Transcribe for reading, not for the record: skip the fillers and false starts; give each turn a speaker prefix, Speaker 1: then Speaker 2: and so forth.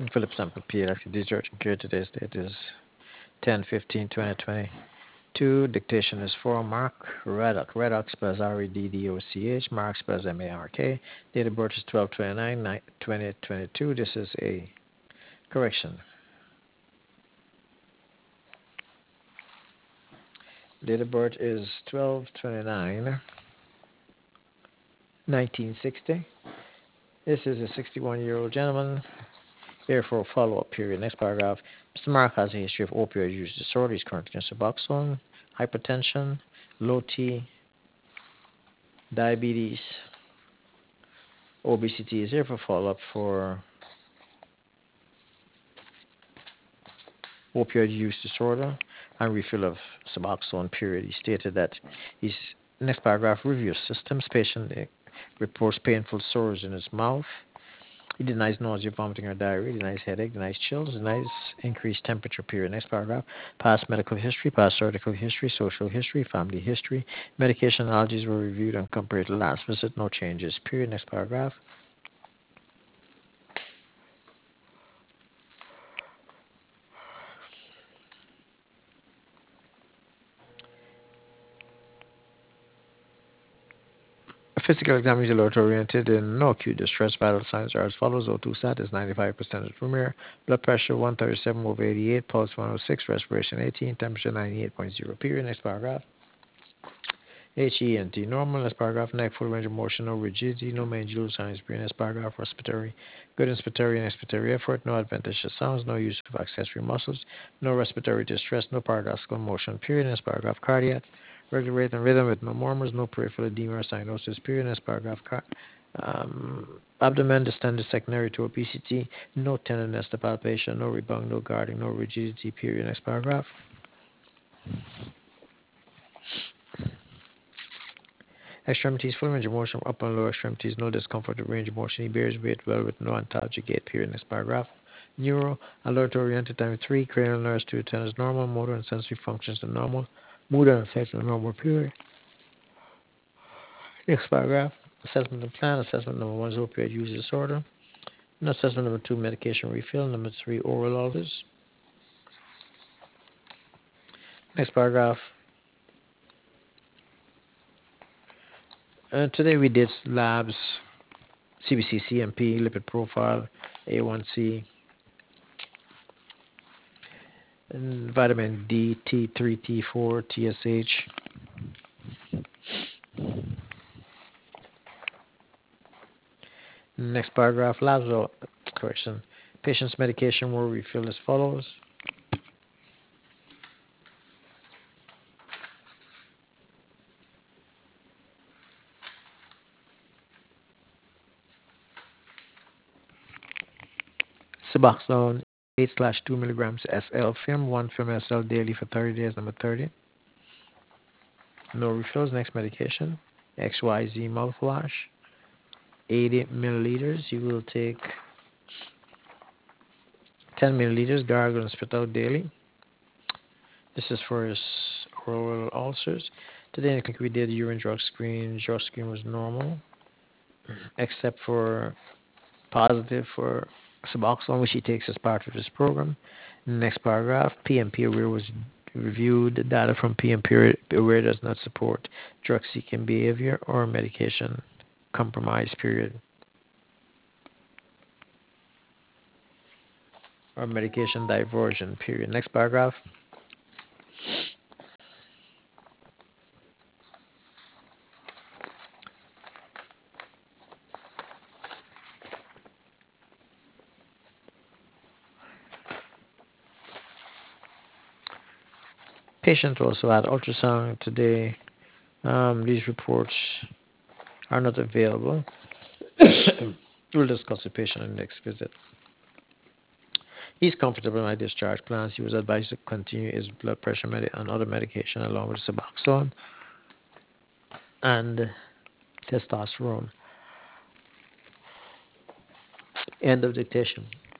Speaker 1: Philip Sample PLC discharge care. Today's date is 10/15/2022. Dictation is for Mark Reddock. Reddock spells Reddoch. Mark spells Mark. Date of birth is 12/29/2022. This is a correction. Date of birth is 12/29/1960. This is a 61-year-old gentleman here for a follow-up period. Next paragraph. Mr. Mark has a history of opioid use disorder. He's currently on Suboxone, hypertension, low T, diabetes, obesity. Is here for follow-up for opioid use disorder and refill of Suboxone period. He stated that his next paragraph reviews systems. Patient reports painful sores in his mouth. He denies nausea, vomiting, or diarrhea. He denies headache, denies chills, denies increased temperature period. Next paragraph. Past medical history, past surgical history, social history, family history. Medication allergies were reviewed and compared to last visit. No changes. Period. Next paragraph. A physical exam is alert oriented and no acute distress. Vital signs are as follows. O2 sat is 95% of premier. Blood pressure 137/88. Pulse 106. Respiration 18. Temperature 98.0. Period. Next paragraph. HENT normal. Next paragraph. Neck full range of motion. No rigidity. No mandibular signs. Brain. Next paragraph. Respiratory. Good inspiratory and expiratory effort. No adventitious sounds. No use of accessory muscles. No respiratory distress. No paradoxical motion. Period. Next paragraph. Cardiac. Regular rate and rhythm with no murmurs. No peripheral edema or cyanosis. Period. Next paragraph. Um, Abdomen distended secondary to obesity. No tenderness to palpation. No rebound. No guarding. No rigidity. Period. Next paragraph. Extremities, full range of motion, upper and lower extremities, no discomfort with range of motion. He bears weight well with no ontology gait. Period. Next paragraph. Neuro, alert oriented time 3, cranial nerves to attend as normal, motor and sensory functions are normal, mood and affect are normal. Period. Next paragraph. Assessment and plan. Assessment number 1 is opioid use disorder. And assessment number 2, medication refill. Number 3, oral alters. Next paragraph. Today we did labs, CBC, CMP, lipid profile, A1C, and vitamin D, T3, T4, TSH. Next paragraph, labs correction. Patient's medication were refilled as follows. Suboxone 8/2 milligrams SL film, 1 film SL daily for 30 days, number 30. No refills. Next medication, XYZ mouthwash, 80 milliliters. You will take 10 milliliters, gargle and spit out daily. This is for his oral ulcers. Today, I think we did urine drug screen. Drug screen was normal, except for positive for Suboxone, which he takes as part of his program. Next paragraph, PMP aware was reviewed. The data from PMP aware does not support drug-seeking behavior or medication compromise. Period. Or medication diversion. Period. Next paragraph. Patient also had ultrasound today. These reports are not available. We'll discuss the patient in the next visit. He's comfortable in my discharge plans. He was advised to continue his blood pressure and other medication along with Suboxone and testosterone. End of dictation.